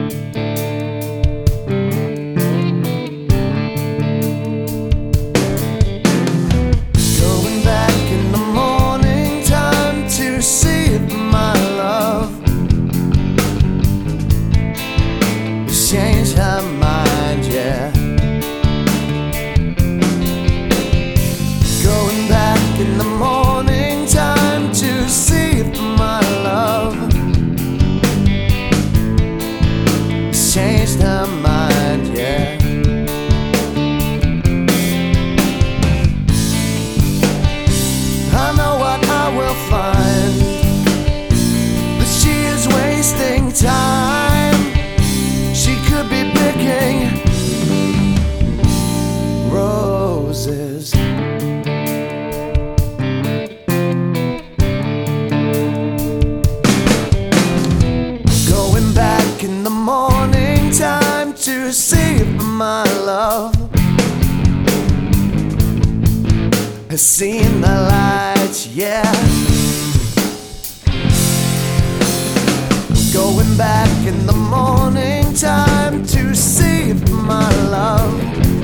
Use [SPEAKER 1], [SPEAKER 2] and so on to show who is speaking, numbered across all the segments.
[SPEAKER 1] Going back in the morning time to see if my love has changed her mind, yeah. Going back in the morning time to see if my love has changed her mind, yeah. I know what I will find, that she is wasting time. She could be picking roses. Going back in the morning time to see if my love has seen the light, yeah. Going back in the morning time to see if my love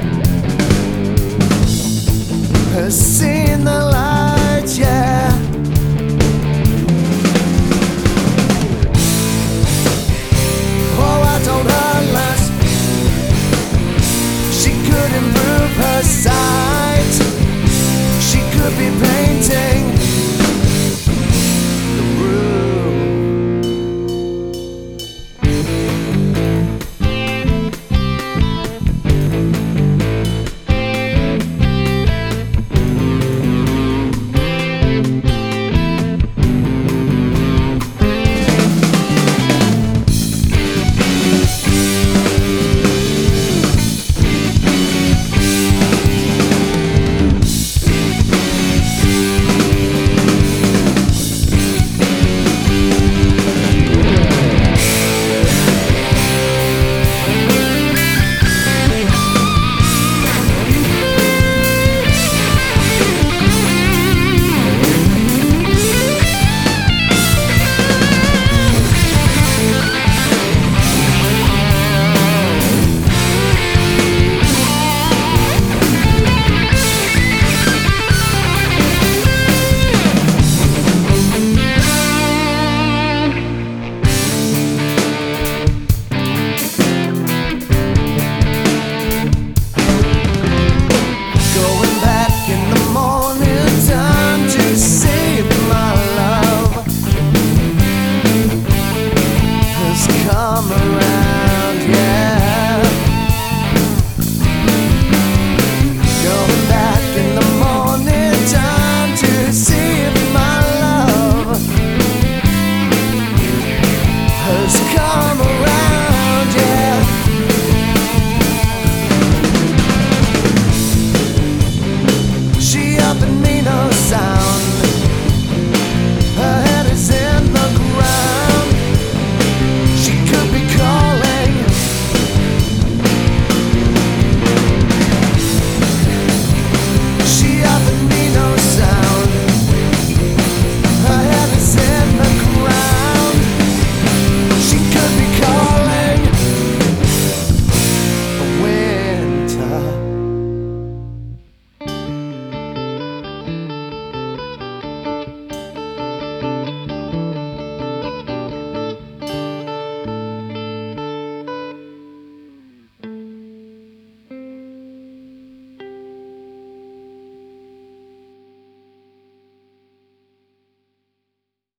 [SPEAKER 1] has seen the light, yeah. Oh, I told her last she could improve her sight. She could be painting the room. Come around, yeah.